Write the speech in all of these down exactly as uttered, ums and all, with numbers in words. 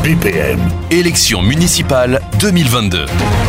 B P M. Élections municipales deux mille vingt-deux.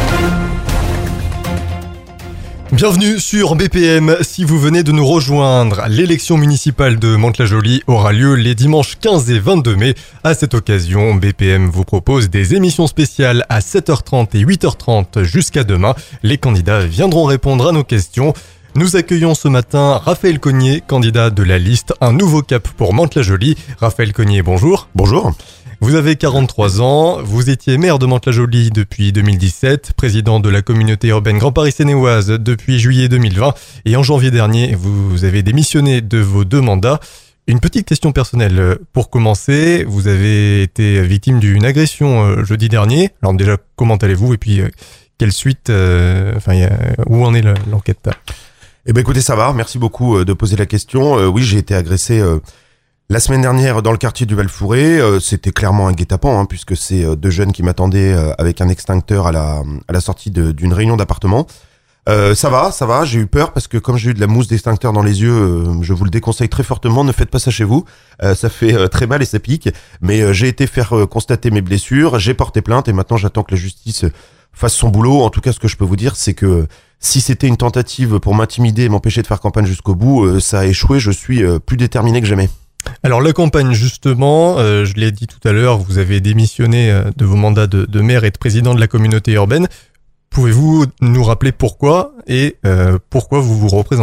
Bienvenue sur B P M. Si vous venez de nous rejoindre, l'élection municipale de Mantes-la-Jolie aura lieu les dimanches quinze et vingt-deux mai. À cette occasion, B P M vous propose des émissions spéciales à sept heures trente et huit heures trente jusqu'à demain. Les candidats viendront répondre à nos questions. Nous accueillons ce matin Raphaël Cognier, candidat de la liste Un nouveau cap pour Mantes-la-Jolie. Raphaël Cognier, bonjour. Bonjour. Vous avez quarante-trois ans, vous étiez maire de Mantes-la-Jolie depuis deux mille dix-sept, président de la communauté urbaine Grand Paris Seine-et-Oise depuis juillet deux mille vingt et en janvier dernier, vous avez démissionné de vos deux mandats. Une petite question personnelle pour commencer, vous avez été victime d'une agression jeudi dernier. Alors déjà, comment allez-vous et puis quelle suite, euh, enfin, où en est l'enquête? Eh ben écoutez, ça va, merci beaucoup de poser la question. Euh, oui, j'ai été agressé euh, la semaine dernière dans le quartier du Val-Fouré. Euh, c'était clairement un guet-apens, hein, puisque c'est euh, deux jeunes qui m'attendaient euh, avec un extincteur à la, à la sortie de, d'une réunion d'appartement. Euh, ça va, ça va, j'ai eu peur parce que comme j'ai eu de la mousse d'extincteur dans les yeux, euh, je vous le déconseille très fortement, ne faites pas ça chez vous, euh, ça fait euh, très mal et ça pique. Mais euh, j'ai été faire euh, constater mes blessures, j'ai porté plainte et maintenant j'attends que la justice fasse son boulot. En tout cas, ce que je peux vous dire, c'est que si c'était une tentative pour m'intimider et m'empêcher de faire campagne jusqu'au bout, euh, ça a échoué, je suis euh, plus déterminé que jamais. Alors la campagne justement, euh, je l'ai dit tout à l'heure, vous avez démissionné euh, de vos mandats de, de maire et de président de la communauté urbaine. Pouvez-vous nous rappeler pourquoi et euh, pourquoi vous vous représentez ?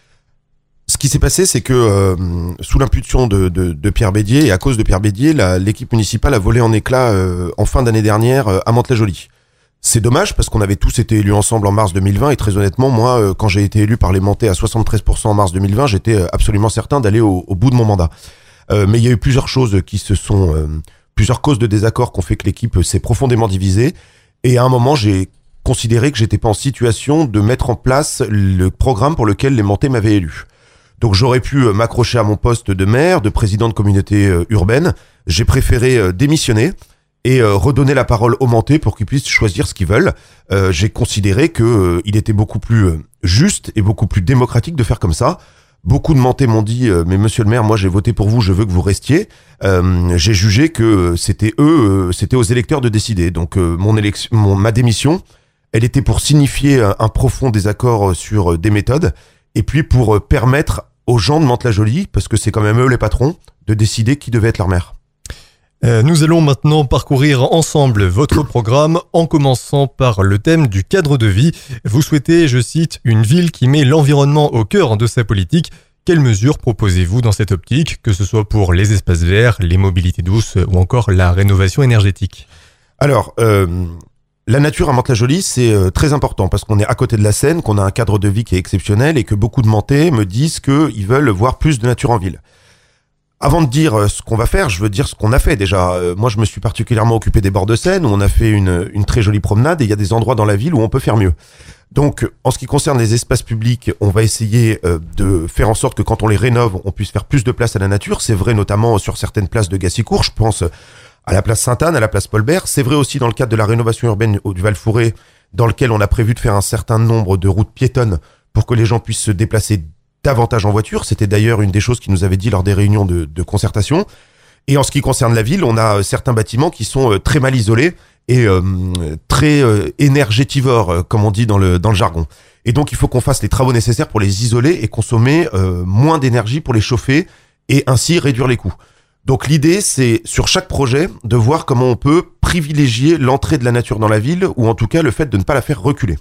Ce qui s'est passé, c'est que euh, sous l'impulsion de, de, de Pierre Bédier et à cause de Pierre Bédier, la, l'équipe municipale a volé en éclats euh, en fin d'année dernière euh, à Mantes-la-Jolie. C'est dommage parce qu'on avait tous été élus ensemble en mars deux mille vingt et très honnêtement, moi, euh, quand j'ai été élu par les Mantais à soixante-treize pour cent en mars deux mille vingt, j'étais euh, absolument certain d'aller au, au bout de mon mandat. Euh, mais il y a eu plusieurs choses qui se sont, euh, plusieurs causes de désaccord qui ont fait que l'équipe s'est profondément divisée. Et à un moment, j'ai considéré que j'étais pas en situation de mettre en place le programme pour lequel les Mantais m'avaient élu. Donc j'aurais pu euh, m'accrocher à mon poste de maire, de président de communauté euh, urbaine. J'ai préféré euh, démissionner et euh, redonner la parole aux Mantais pour qu'ils puissent choisir ce qu'ils veulent. Euh, j'ai considéré que euh, il était beaucoup plus euh, juste et beaucoup plus démocratique de faire comme ça. Beaucoup de Mantais m'ont dit euh, mais monsieur le maire, moi j'ai voté pour vous, je veux que vous restiez. Euh, j'ai jugé que euh, c'était eux, euh, c'était aux électeurs de décider. Donc euh, mon élection, mon, ma démission, elle était pour signifier un, un profond désaccord sur euh, des méthodes et puis pour euh, permettre aux gens de Mantes-la-Jolie, parce que c'est quand même eux les patrons, de décider qui devait être leur maire. Euh, nous allons maintenant parcourir ensemble votre programme en commençant par le thème du cadre de vie. Vous souhaitez, je cite, une ville qui met l'environnement au cœur de sa politique. Quelles mesures proposez-vous dans cette optique, que ce soit pour les espaces verts, les mobilités douces ou encore la rénovation énergétique ? Alors, euh, la nature à Mantes-la-Jolie, c'est euh, très important parce qu'on est à côté de la Seine, qu'on a un cadre de vie qui est exceptionnel et que beaucoup de Mantais me disent qu'ils veulent voir plus de nature en ville. Avant de dire ce qu'on va faire, je veux dire ce qu'on a fait déjà. Euh, moi, je me suis particulièrement occupé des bords de Seine, où on a fait une, une très jolie promenade, et il y a des endroits dans la ville où on peut faire mieux. Donc, en ce qui concerne les espaces publics, on va essayer euh, de faire en sorte que quand on les rénove, on puisse faire plus de place à la nature. C'est vrai notamment sur certaines places de Gassicourt, je pense à la place Sainte-Anne, à la place Paul-Bert. C'est vrai aussi dans le cadre de la rénovation urbaine du Val-Fouré, dans lequel on a prévu de faire un certain nombre de routes piétonnes pour que les gens puissent se déplacer davantage en voiture. C'était d'ailleurs une des choses qu'ils nous avaient dit lors des réunions de, de concertation. Et en ce qui concerne la ville, on a certains bâtiments qui sont euh, très mal isolés et euh, très euh, énergétivores, euh, comme on dit dans le, dans le jargon. Et donc, il faut qu'on fasse les travaux nécessaires pour les isoler et consommer euh, moins d'énergie pour les chauffer et ainsi réduire les coûts. Donc, l'idée, c'est sur chaque projet de voir comment on peut privilégier l'entrée de la nature dans la ville ou en tout cas le fait de ne pas la faire reculer.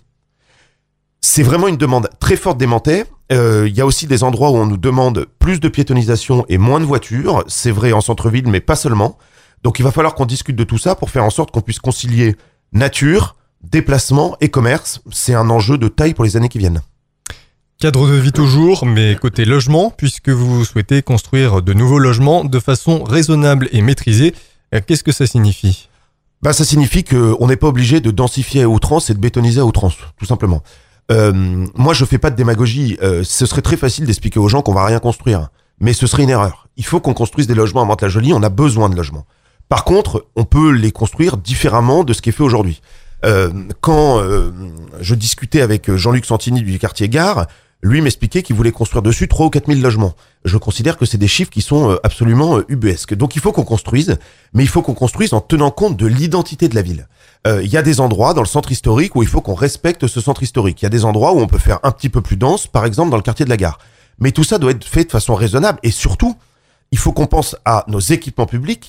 C'est vraiment une demande très forte des Mantais. Euh, il y a aussi des endroits où on nous demande plus de piétonisation et moins de voitures. C'est vrai en centre-ville, mais pas seulement. Donc il va falloir qu'on discute de tout ça pour faire en sorte qu'on puisse concilier nature, déplacement et commerce. C'est un enjeu de taille pour les années qui viennent. Cadre de vie toujours, mais côté logement, puisque vous souhaitez construire de nouveaux logements de façon raisonnable et maîtrisée, qu'est-ce que ça signifie ? Bah, ça signifie qu'on n'est pas obligé de densifier à outrance et de bétoniser à outrance, tout simplement. Euh, moi, je fais pas de démagogie. Euh, ce serait très facile d'expliquer aux gens qu'on va rien construire, mais ce serait une erreur. Il faut qu'on construise des logements à Mantes-la-Jolie. On a besoin de logements. Par contre, on peut les construire différemment de ce qui est fait aujourd'hui. Euh, quand euh, je discutais avec Jean-Luc Santini du quartier Gare, lui m'expliquait qu'il voulait construire dessus trois ou quatre mille logements. Je considère que c'est des chiffres qui sont euh, absolument euh, ubuesques. Donc il faut qu'on construise, mais il faut qu'on construise en tenant compte de l'identité de la ville. Euh, il y a des endroits dans le centre historique où il faut qu'on respecte ce centre historique. Il y a des endroits où on peut faire un petit peu plus dense, par exemple dans le quartier de la Gare. Mais tout ça doit être fait de façon raisonnable et surtout, il faut qu'on pense à nos équipements publics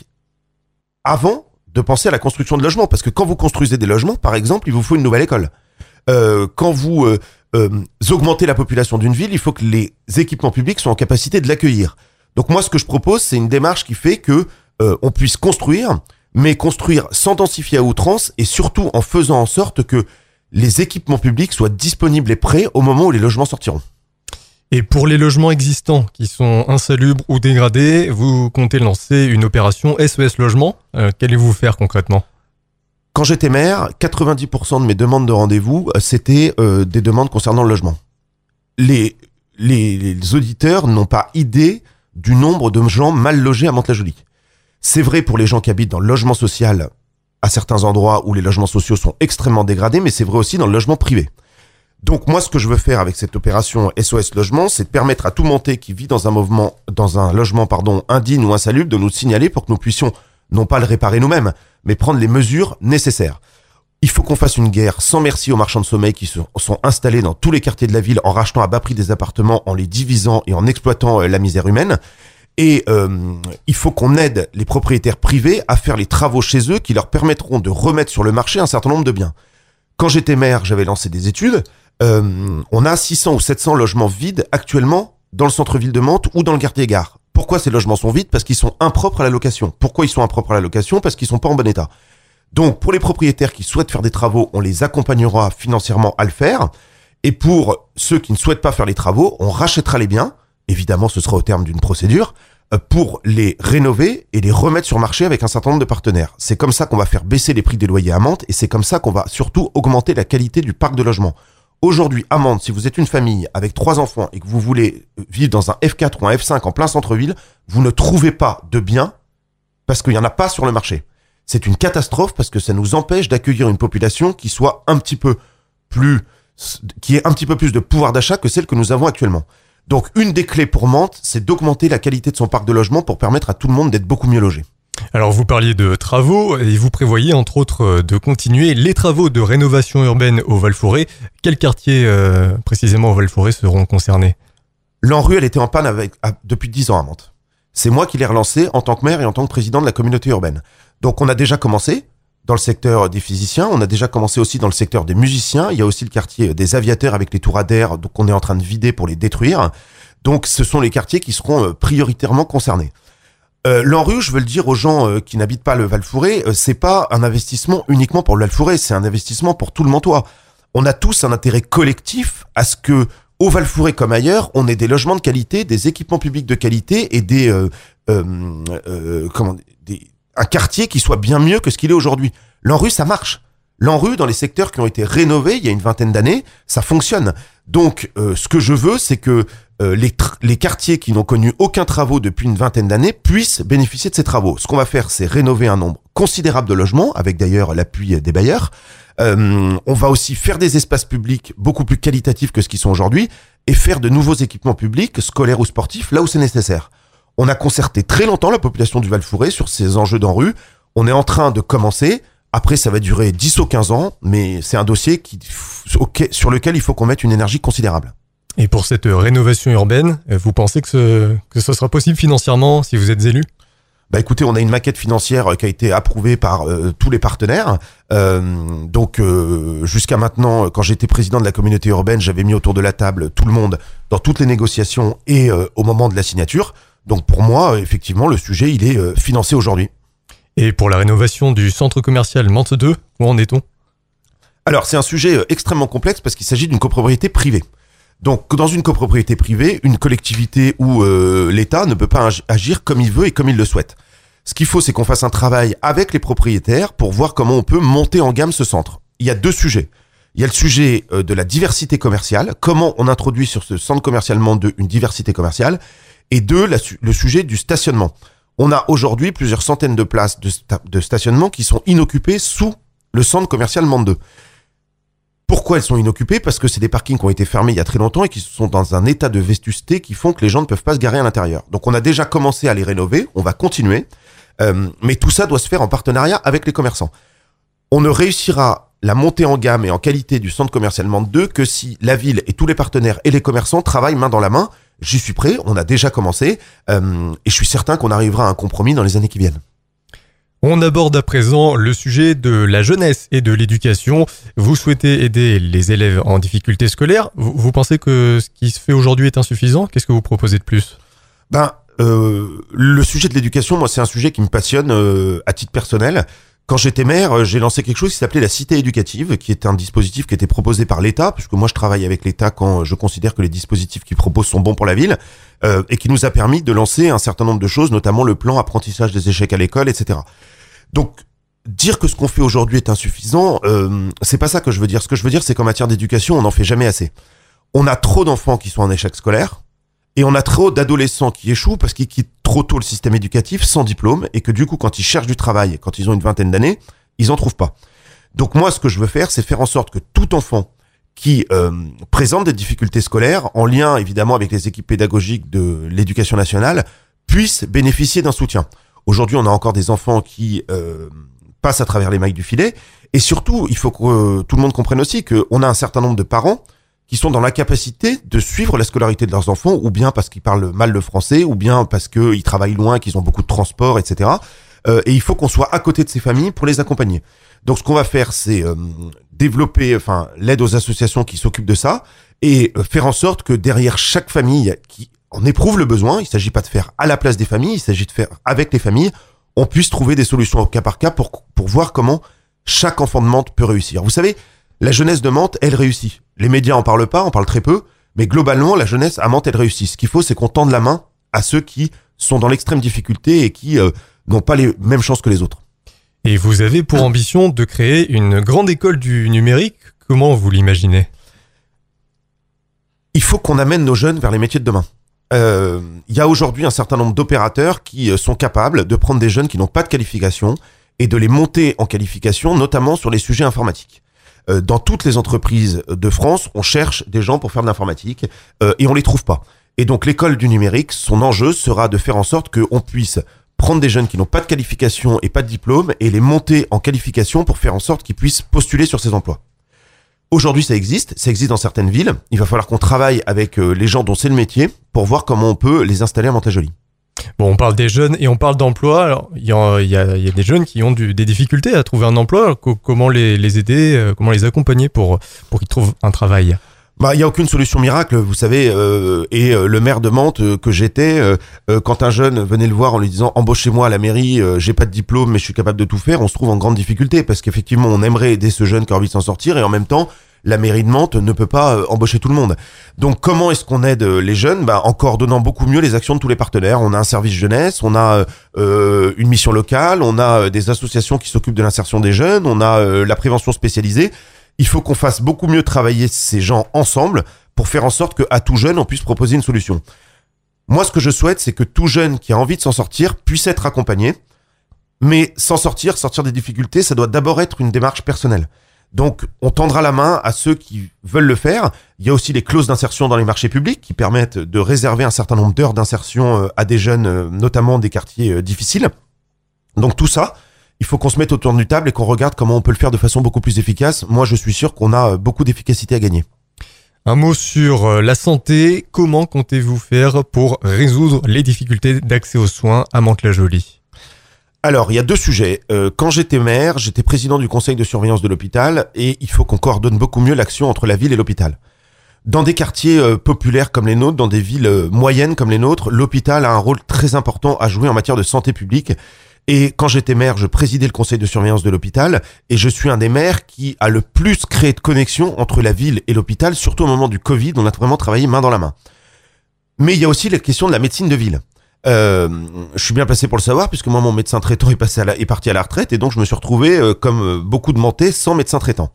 avant de penser à la construction de logements. Parce que quand vous construisez des logements, par exemple, il vous faut une nouvelle école. Euh, quand vous euh, euh, augmentez la population d'une ville, il faut que les équipements publics soient en capacité de l'accueillir. Donc moi, ce que je propose, c'est une démarche qui fait que euh, on puisse construire, mais construire sans densifier à outrance et surtout en faisant en sorte que les équipements publics soient disponibles et prêts au moment où les logements sortiront. Et pour les logements existants qui sont insalubres ou dégradés, vous comptez lancer une opération S O S Logement. Euh, qu'allez-vous faire concrètement ? Quand j'étais maire, quatre-vingt-dix pour cent de mes demandes de rendez-vous, c'était euh, des demandes concernant le logement. Les, les, les auditeurs n'ont pas idée du nombre de gens mal logés à Mantes-la-Jolie. C'est vrai pour les gens qui habitent dans le logement social, à certains endroits où les logements sociaux sont extrêmement dégradés, mais c'est vrai aussi dans le logement privé. Donc moi, ce que je veux faire avec cette opération S O S Logement, c'est de permettre à tout Montais qui vit dans un mouvement, dans un logement pardon indigne ou insalubre de nous signaler pour que nous puissions non pas le réparer nous-mêmes, mais prendre les mesures nécessaires. Il faut qu'on fasse une guerre sans merci aux marchands de sommeil qui se sont installés dans tous les quartiers de la ville en rachetant à bas prix des appartements, en les divisant et en exploitant euh, la misère humaine. Et euh, il faut qu'on aide les propriétaires privés à faire les travaux chez eux qui leur permettront de remettre sur le marché un certain nombre de biens. Quand j'étais maire, j'avais lancé des études. Euh, on a six cents ou sept cents logements vides actuellement dans le centre-ville de Mantes ou dans le quartier Gare. Pourquoi ces logements sont vides ? Parce qu'ils sont impropres à la location. Pourquoi ils sont impropres à la location ? Parce qu'ils sont pas en bon état. Donc, pour les propriétaires qui souhaitent faire des travaux, on les accompagnera financièrement à le faire. Et pour ceux qui ne souhaitent pas faire les travaux, on rachètera les biens. Évidemment, ce sera au terme d'une procédure pour les rénover et les remettre sur marché avec un certain nombre de partenaires. C'est comme ça qu'on va faire baisser les prix des loyers à Mantes et c'est comme ça qu'on va surtout augmenter la qualité du parc de logement. Aujourd'hui, à Mantes, si vous êtes une famille avec trois enfants et que vous voulez vivre dans un F quatre ou un F cinq en plein centre-ville, vous ne trouvez pas de biens parce qu'il n'y en a pas sur le marché. C'est une catastrophe parce que ça nous empêche d'accueillir une population qui soit un petit peu plus, qui ait un petit peu plus de pouvoir d'achat que celle que nous avons actuellement. Donc, une des clés pour Mantes, c'est d'augmenter la qualité de son parc de logement pour permettre à tout le monde d'être beaucoup mieux logé. Alors vous parliez de travaux et vous prévoyez entre autres de continuer les travaux de rénovation urbaine au Val-Forêt. Quels quartiers euh, précisément au Val-Forêt seront concernés ? L'ANRU, elle était en panne avec, à, depuis dix ans à Mantes. C'est moi qui l'ai relancé en tant que maire et en tant que président de la communauté urbaine. Donc on a déjà commencé dans le secteur des physiciens, on a déjà commencé aussi dans le secteur des musiciens. Il y a aussi le quartier des aviateurs avec les tours Adair, donc on est en train de vider pour les détruire. Donc ce sont les quartiers qui seront prioritairement concernés. Euh, L'ANRU, je veux le dire aux gens euh, qui n'habitent pas le Val-Forêt, euh, c'est pas un investissement uniquement pour le Val-Forêt, c'est un investissement pour tout le Mantois. On a tous un intérêt collectif à ce que, au Val-Forêt comme ailleurs, on ait des logements de qualité, des équipements publics de qualité et des, euh, euh, euh, comment, des, un quartier qui soit bien mieux que ce qu'il est aujourd'hui. L'ANRU, ça marche. L'ANRU, dans les secteurs qui ont été rénovés il y a une vingtaine d'années, ça fonctionne. Donc, euh, ce que je veux, c'est que euh, les, tr- les quartiers qui n'ont connu aucun travaux depuis une vingtaine d'années puissent bénéficier de ces travaux. Ce qu'on va faire, c'est rénover un nombre considérable de logements, avec d'ailleurs l'appui des bailleurs. Euh, on va aussi faire des espaces publics beaucoup plus qualitatifs que ce qu'ils sont aujourd'hui et faire de nouveaux équipements publics, scolaires ou sportifs, là où c'est nécessaire. On a concerté très longtemps la population du Val-Forêt sur ces enjeux d'ANRU. On est en train de commencer. Après, ça va durer dix ou quinze ans, mais c'est un dossier qui, sur lequel il faut qu'on mette une énergie considérable. Et pour cette rénovation urbaine, vous pensez que ce, que ce sera possible financièrement si vous êtes élu ? Bah écoutez, on a une maquette financière qui a été approuvée par euh, tous les partenaires. Euh, donc euh, jusqu'à maintenant, quand j'étais président de la communauté urbaine, j'avais mis autour de la table tout le monde dans toutes les négociations et euh, au moment de la signature. Donc pour moi, effectivement, le sujet, il est euh, financé aujourd'hui. Et pour la rénovation du centre commercial Mantes deux, où en est-on ? Alors, c'est un sujet extrêmement complexe parce qu'il s'agit d'une copropriété privée. Donc, dans une copropriété privée, une collectivité ou euh, l'État ne peut pas agir comme il veut et comme il le souhaite. Ce qu'il faut, c'est qu'on fasse un travail avec les propriétaires pour voir comment on peut monter en gamme ce centre. Il y a deux sujets. Il y a le sujet euh, de la diversité commerciale, comment on introduit sur ce centre commercial Mantes deux une diversité commerciale, et deux, la, le sujet du stationnement. On a aujourd'hui plusieurs centaines de places de, sta- de stationnement qui sont inoccupées sous le centre commercial Mantes deux. Pourquoi elles sont inoccupées ? Parce que c'est des parkings qui ont été fermés il y a très longtemps et qui sont dans un état de vétusté qui font que les gens ne peuvent pas se garer à l'intérieur. Donc on a déjà commencé à les rénover, on va continuer, euh, mais tout ça doit se faire en partenariat avec les commerçants. On ne réussira la montée en gamme et en qualité du centre commercial Mantes deux que si la ville et tous les partenaires et les commerçants travaillent main dans la main. J'y suis prêt, on a déjà commencé, euh, et je suis certain qu'on arrivera à un compromis dans les années qui viennent. On aborde à présent le sujet de la jeunesse et de l'éducation. Vous souhaitez aider les élèves en difficulté scolaire. Vous, vous pensez que ce qui se fait aujourd'hui est insuffisant ? Qu'est-ce que vous proposez de plus ? Ben, euh, le sujet de l'éducation, moi, c'est un sujet qui me passionne euh, à titre personnel. Quand j'étais maire, j'ai lancé quelque chose qui s'appelait la Cité éducative, qui est un dispositif qui était proposé par l'État, puisque moi je travaille avec l'État quand je considère que les dispositifs qu'il propose sont bons pour la ville, euh, et qui nous a permis de lancer un certain nombre de choses, notamment le plan apprentissage des échecs à l'école, et cetera. Donc, dire que ce qu'on fait aujourd'hui est insuffisant, euh, c'est pas ça que je veux dire. Ce que je veux dire, c'est qu'en matière d'éducation, on n'en fait jamais assez. On a trop d'enfants qui sont en échec scolaire, et on a trop d'adolescents qui échouent parce qu'ils quittent trop tôt le système éducatif sans diplôme et que du coup, quand ils cherchent du travail, quand ils ont une vingtaine d'années, ils en trouvent pas. Donc moi, ce que je veux faire, c'est faire en sorte que tout enfant qui euh, présente des difficultés scolaires, en lien évidemment avec les équipes pédagogiques de l'éducation nationale, puisse bénéficier d'un soutien. Aujourd'hui, on a encore des enfants qui euh, passent à travers les mailles du filet. Et surtout, il faut que euh, tout le monde comprenne aussi qu'on a un certain nombre de parents qui sont dans l'incapacité de suivre la scolarité de leurs enfants, ou bien parce qu'ils parlent mal le français, ou bien parce qu'ils travaillent loin, qu'ils ont beaucoup de transport, et cetera. Euh, et il faut qu'on soit à côté de ces familles pour les accompagner. Donc ce qu'on va faire, c'est euh, développer enfin, l'aide aux associations qui s'occupent de ça, et euh, faire en sorte que derrière chaque famille qui en éprouve le besoin, il ne s'agit pas de faire à la place des familles, il s'agit de faire avec les familles, on puisse trouver des solutions au cas par cas pour, pour voir comment chaque enfant de Mantes peut réussir. Vous savez, la jeunesse de Mantes, elle réussit. Les médias en parlent pas, en parlent très peu, mais globalement, la jeunesse à Mantes, elle réussit. Ce qu'il faut, c'est qu'on tende la main à ceux qui sont dans l'extrême difficulté et qui euh, n'ont pas les mêmes chances que les autres. Et vous avez pour ambition de créer une grande école du numérique. Comment vous l'imaginez ? Il faut qu'on amène nos jeunes vers les métiers de demain. Euh, il y a aujourd'hui un certain nombre d'opérateurs qui sont capables de prendre des jeunes qui n'ont pas de qualification et de les monter en qualification, notamment sur les sujets informatiques. Dans toutes les entreprises de France, on cherche des gens pour faire de l'informatique euh, et on les trouve pas. Et donc l'école du numérique, son enjeu sera de faire en sorte qu'on puisse prendre des jeunes qui n'ont pas de qualification et pas de diplôme et les monter en qualification pour faire en sorte qu'ils puissent postuler sur ces emplois. Aujourd'hui, ça existe, ça existe dans certaines villes. Il va falloir qu'on travaille avec euh, les gens dont c'est le métier pour voir comment on peut les installer à Mantes-la-Jolie. Bon, on parle des jeunes et on parle d'emploi. Alors, il y a, il y a, il y a des jeunes qui ont du, des difficultés à trouver un emploi. Alors, co- comment les, les aider, euh, comment les accompagner pour, pour qu'ils trouvent un travail ? Bah, il y a aucune solution miracle, vous savez. Euh, et euh, le maire de Mantes euh, que j'étais, euh, euh, quand un jeune venait le voir en lui disant embauchez-moi à la mairie, euh, j'ai pas de diplôme mais je suis capable de tout faire, on se trouve en grande difficulté parce qu'effectivement on aimerait aider ce jeune qui a envie de s'en sortir et en même temps la mairie de Mantes ne peut pas euh, embaucher tout le monde. Donc comment est-ce qu'on aide les jeunes ? Bah, en coordonnant beaucoup mieux les actions de tous les partenaires. On a un service jeunesse, on a euh, une mission locale, on a des associations qui s'occupent de l'insertion des jeunes, on a euh, la prévention spécialisée. Il faut qu'on fasse beaucoup mieux travailler ces gens ensemble pour faire en sorte qu'à tout jeune, on puisse proposer une solution. Moi, ce que je souhaite, c'est que tout jeune qui a envie de s'en sortir puisse être accompagné. Mais s'en sortir, sortir des difficultés, ça doit d'abord être une démarche personnelle. Donc, on tendra la main à ceux qui veulent le faire. Il y a aussi les clauses d'insertion dans les marchés publics qui permettent de réserver un certain nombre d'heures d'insertion à des jeunes, notamment des quartiers difficiles. Donc tout ça, il faut qu'on se mette autour d'une table et qu'on regarde comment on peut le faire de façon beaucoup plus efficace. Moi, je suis sûr qu'on a beaucoup d'efficacité à gagner. Un mot sur la santé. Comment comptez-vous faire pour résoudre les difficultés d'accès aux soins à Mantes-la-Jolie ? Alors, il y a deux sujets. Euh, quand j'étais maire, j'étais président du conseil de surveillance de l'hôpital et il faut qu'on coordonne beaucoup mieux l'action entre la ville et l'hôpital. Dans des quartiers euh, populaires comme les nôtres, dans des villes euh, moyennes comme les nôtres, l'hôpital a un rôle très important à jouer en matière de santé publique. Et quand j'étais maire, je présidais le conseil de surveillance de l'hôpital et je suis un des maires qui a le plus créé de connexion entre la ville et l'hôpital, surtout au moment du Covid, on a vraiment travaillé main dans la main. Mais il y a aussi la question de la médecine de ville. Euh, je suis bien placé pour le savoir puisque moi mon médecin traitant est, passé à la, est parti à la retraite et donc je me suis retrouvé euh, comme euh, beaucoup de Mantais sans médecin traitant.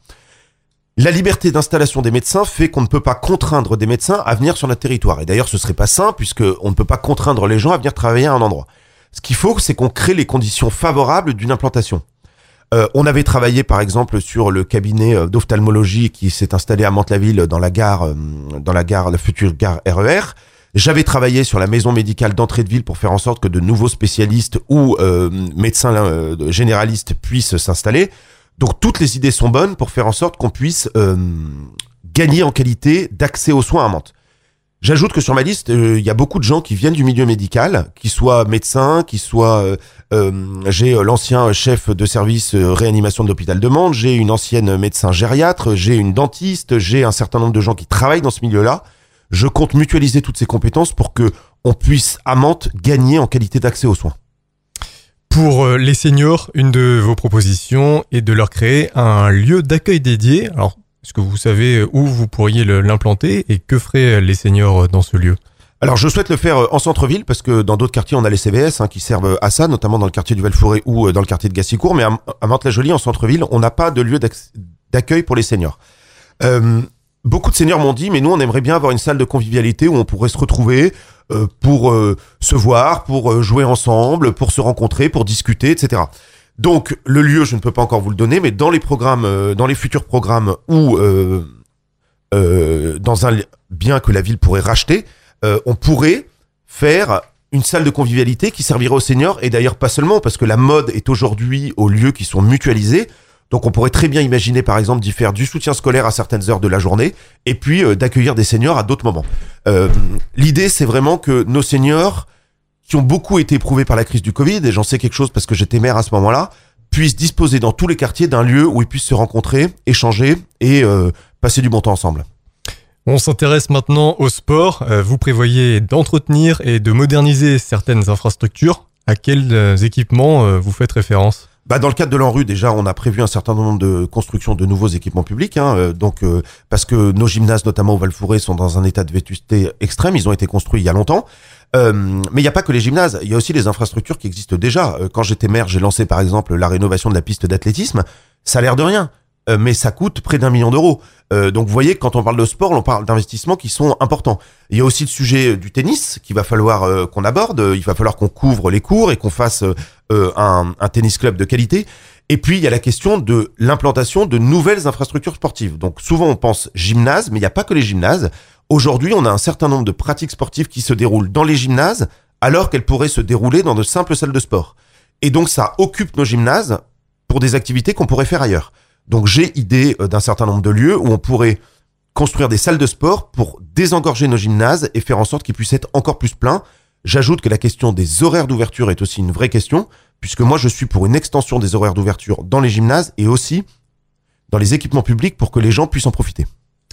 La liberté d'installation des médecins fait qu'on ne peut pas contraindre des médecins à venir sur notre territoire et d'ailleurs ce serait pas sain puisque on ne peut pas contraindre les gens à venir travailler à un endroit. Ce qu'il faut, c'est qu'on crée les conditions favorables d'une implantation. Euh, on avait travaillé par exemple sur le cabinet d'ophtalmologie qui s'est installé à Mantes-la-Ville dans la gare, euh, dans la gare, la future gare R E R. J'avais travaillé sur la maison médicale d'entrée de ville pour faire en sorte que de nouveaux spécialistes ou euh, médecins euh, généralistes puissent s'installer. Donc toutes les idées sont bonnes pour faire en sorte qu'on puisse euh, gagner en qualité d'accès aux soins à Mantes. J'ajoute que sur ma liste, il euh, y a beaucoup de gens qui viennent du milieu médical, qui soient médecins, qui soient... Euh, euh, j'ai l'ancien chef de service euh, réanimation de l'hôpital de Mantes, j'ai une ancienne médecin gériatre, j'ai une dentiste, j'ai un certain nombre de gens qui travaillent dans ce milieu-là. Je compte mutualiser toutes ces compétences pour que on puisse, à Mantes, gagner en qualité d'accès aux soins. Pour les seniors, une de vos propositions est de leur créer un lieu d'accueil dédié. Alors, est-ce que vous savez où vous pourriez l'implanter et que feraient les seniors dans ce lieu ? Alors, je souhaite le faire en centre-ville parce que dans d'autres quartiers, on a les C V S hein, qui servent à ça, notamment dans le quartier du Val-Fouré ou dans le quartier de Gassicourt. Mais à Mantes-la-Jolie, en centre-ville, on n'a pas de lieu d'accueil pour les seniors. Euh, Beaucoup de seniors m'ont dit, mais nous, on aimerait bien avoir une salle de convivialité où on pourrait se retrouver euh, pour euh, se voir, pour euh, jouer ensemble, pour se rencontrer, pour discuter, et cetera. Donc, le lieu, je ne peux pas encore vous le donner, mais dans les programmes, euh, dans les futurs programmes où, euh, euh, dans un bien que la ville pourrait racheter, euh, on pourrait faire une salle de convivialité qui servirait aux seniors, et d'ailleurs pas seulement, parce que la mode est aujourd'hui aux lieux qui sont mutualisés. Donc on pourrait très bien imaginer par exemple d'y faire du soutien scolaire à certaines heures de la journée et puis euh, d'accueillir des seniors à d'autres moments. Euh, l'idée c'est vraiment que nos seniors qui ont beaucoup été éprouvés par la crise du Covid, et j'en sais quelque chose parce que j'étais maire à ce moment-là, puissent disposer dans tous les quartiers d'un lieu où ils puissent se rencontrer, échanger et euh, passer du bon temps ensemble. On s'intéresse maintenant au sport. Euh, vous prévoyez d'entretenir et de moderniser certaines infrastructures. À quels euh, équipements euh, vous faites référence ? Bah dans le cadre de l'ANRU, déjà, on a prévu un certain nombre de constructions de nouveaux équipements publics, hein, euh, donc euh, parce que nos gymnases, notamment au Val-Fouré, sont dans un état de vétusté extrême. Ils ont été construits il y a longtemps, euh, mais il n'y a pas que les gymnases. Il y a aussi les infrastructures qui existent déjà. Euh, quand j'étais maire, j'ai lancé par exemple la rénovation de la piste d'athlétisme. Ça a l'air de rien, euh, mais ça coûte près d'un million d'euros. Euh, donc vous voyez, quand on parle de sport, on parle d'investissements qui sont importants. Il y a aussi le sujet du tennis qu'il va falloir euh, qu'on aborde. Il va falloir qu'on couvre les cours et qu'on fasse euh, un, un tennis club de qualité. Et puis il y a la question de l'implantation de nouvelles infrastructures sportives. Donc souvent on pense gymnase, mais il n'y a pas que les gymnases. Aujourd'hui, on a un certain nombre de pratiques sportives qui se déroulent dans les gymnases, alors qu'elles pourraient se dérouler dans de simples salles de sport. Et donc ça occupe nos gymnases pour des activités qu'on pourrait faire ailleurs. Donc j'ai idée d'un certain nombre de lieux où on pourrait construire des salles de sport pour désengorger nos gymnases et faire en sorte qu'ils puissent être encore plus pleins. J'ajoute que la question des horaires d'ouverture est aussi une vraie question, puisque moi je suis pour une extension des horaires d'ouverture dans les gymnases et aussi dans les équipements publics pour que les gens puissent en profiter.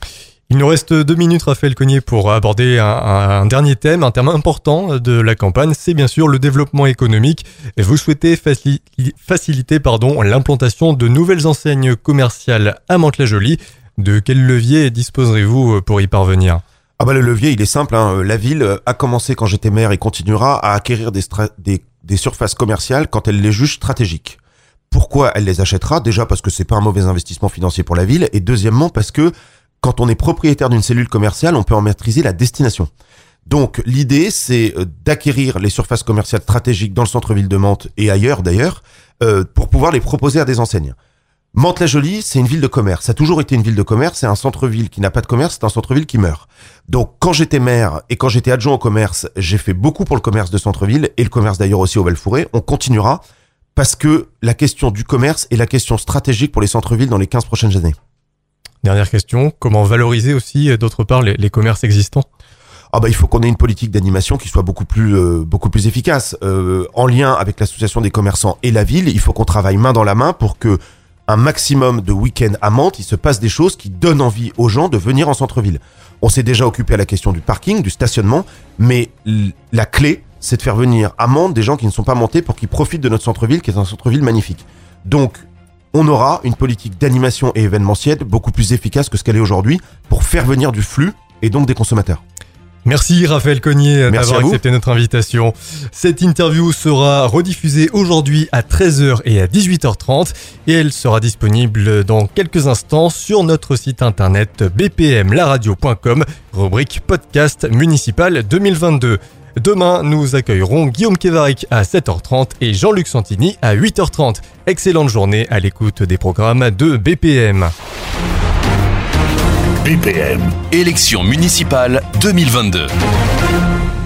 Il nous reste deux minutes, Raphaël Cognier, pour aborder un, un dernier thème, un thème important de la campagne, c'est bien sûr le développement économique. Vous souhaitez facil- faciliter pardon, l'implantation de nouvelles enseignes commerciales à Mantes-la-Jolie. De quel levier disposerez-vous pour y parvenir ? Ah bah le levier il est simple, hein. La ville a commencé quand j'étais maire et continuera à acquérir des, stra- des, des surfaces commerciales quand elle les juge stratégiques. Pourquoi elle les achètera ? Déjà parce que c'est pas un mauvais investissement financier pour la ville, et deuxièmement parce que quand on est propriétaire d'une cellule commerciale, on peut en maîtriser la destination. Donc l'idée, c'est d'acquérir les surfaces commerciales stratégiques dans le centre-ville de Mantes et ailleurs d'ailleurs, euh, pour pouvoir les proposer à des enseignes. Mantes-la-Jolie, c'est une ville de commerce. Ça a toujours été une ville de commerce. C'est un centre-ville qui n'a pas de commerce, c'est un centre-ville qui meurt. Donc quand j'étais maire et quand j'étais adjoint au commerce, j'ai fait beaucoup pour le commerce de centre-ville et le commerce d'ailleurs aussi au Val-Fouré. On continuera parce que la question du commerce est la question stratégique pour les centres-villes dans les quinze prochaines années. Dernière question, comment valoriser aussi d'autre part les, les commerces existants ? Ah bah il faut qu'on ait une politique d'animation qui soit beaucoup plus euh, beaucoup plus efficace. Euh, en lien avec l'association des commerçants et la ville, il faut qu'on travaille main dans la main pour que un maximum de week-ends à Mantes, il se passe des choses qui donnent envie aux gens de venir en centre-ville. On s'est déjà occupé à la question du parking, du stationnement, mais l- la clé, c'est de faire venir à Mantes des gens qui ne sont pas montés pour qu'ils profitent de notre centre-ville, qui est un centre-ville magnifique. Donc on aura une politique d'animation et événementielle beaucoup plus efficace que ce qu'elle est aujourd'hui pour faire venir du flux et donc des consommateurs. Merci Raphaël Cognier Merci d'avoir accepté notre invitation. Cette interview sera rediffusée aujourd'hui à treize heures et à dix-huit heures trente et elle sera disponible dans quelques instants sur notre site internet b p m la radio point com, rubrique podcast municipal deux mille vingt-deux. Demain, nous accueillerons Guillaume Kévaric à sept heures trente et Jean-Luc Santini à huit heures trente. Excellente journée à l'écoute des programmes de B P M. B P M, élection municipale deux mille vingt-deux.